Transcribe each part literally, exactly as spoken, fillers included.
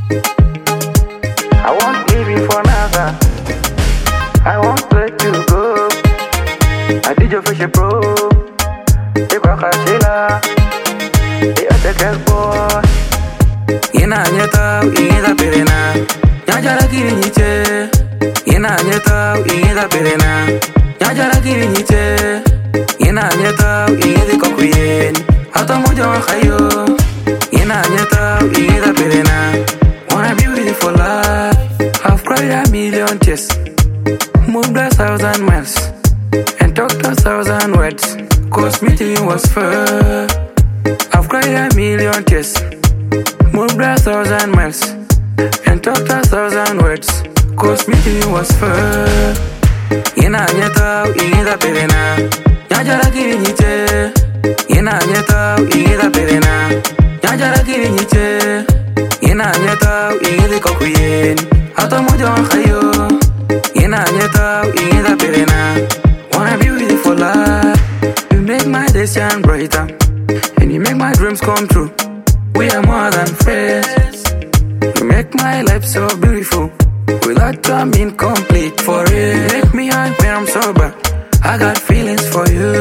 I won't leave you for another. I won't let you go. I did your fish pro. They got a chilla. They are the girl boy. Yena nyeta ida perena. Nyajara kiri niche. Yena nyeta ida perena. Nyajara kiri niche. Yena nyeta ida kokuyen. Hata moja wa khayo. Yena nyeta ida perena. Want a beautiful life. I've cried a million tears. Moved a thousand miles. And talked a thousand words. Cause meeting was fair. I've cried a million tears. Moved a thousand miles. And talked a thousand words. Cause meeting was fair. Yena nyeta ida perena. Nyajara kiri niche. Yena nyeta ida perena. Nyajara kiri niche. Yena nyeta ida kokuyen. Hata moja wa khayo. Yena nyeta ida perena. Want a beautiful life. You make my days shine brighter. And you make my dreams come true. We are more than friends. You make my life so beautiful. Without time incomplete for real. You make me high when I'm sober. I got feelings for you.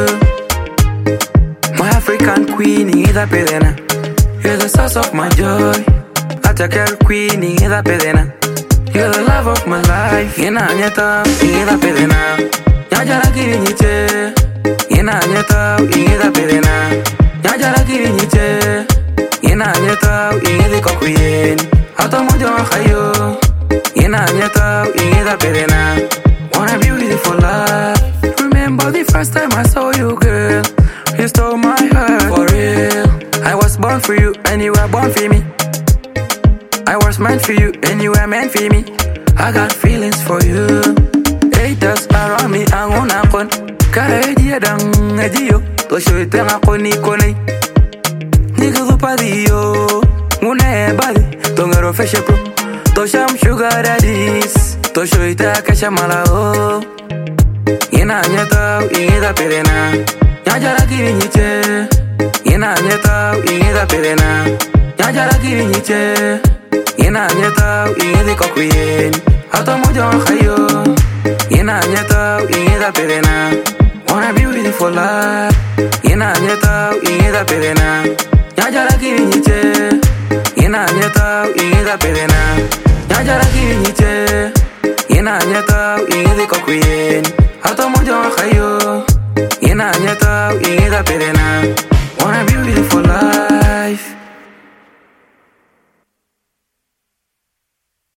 My African queen, ida perena. You're the source of my joy. Attacker queen, ida perena. You're the love of my life. Yena nyeta ida perena. Nyajara kiri niche. Yena nyeta ida perena. Nyajara kiri niche. Yena nyeta ida kokuyen. Hata moja wa khayo. Yena nyeta ida perena. Want a beautiful life. Remember the first time I saw you, girl. You stole my heart for real. I was born for you and you were born for me. I was meant for you and you were meant for me. I got feelings for you. Haters around me, I wanna con. Kara edia dang edio. To show it nga koni koni. Nigga zupa dio. Ngune badi. Tongero feshe pro. To sham sugar daddies. To show it a kasha malao. Yena nyeta ida perena. Nyajara kiri niche. Yena nyeta ida perena. Nyajara kiri niche. Yena nyeta ida kokuyen. Hata moja wa khayo. Yena nyeta ida perena. Want a beautiful life. Yena nyeta ida perena. Nyajara kiri niche. Yena nyeta ida perena. Nyajara kiri niche. Yena nyeta ida kokuyen. Hata moja wa khayo. Yena nyeta ida perena.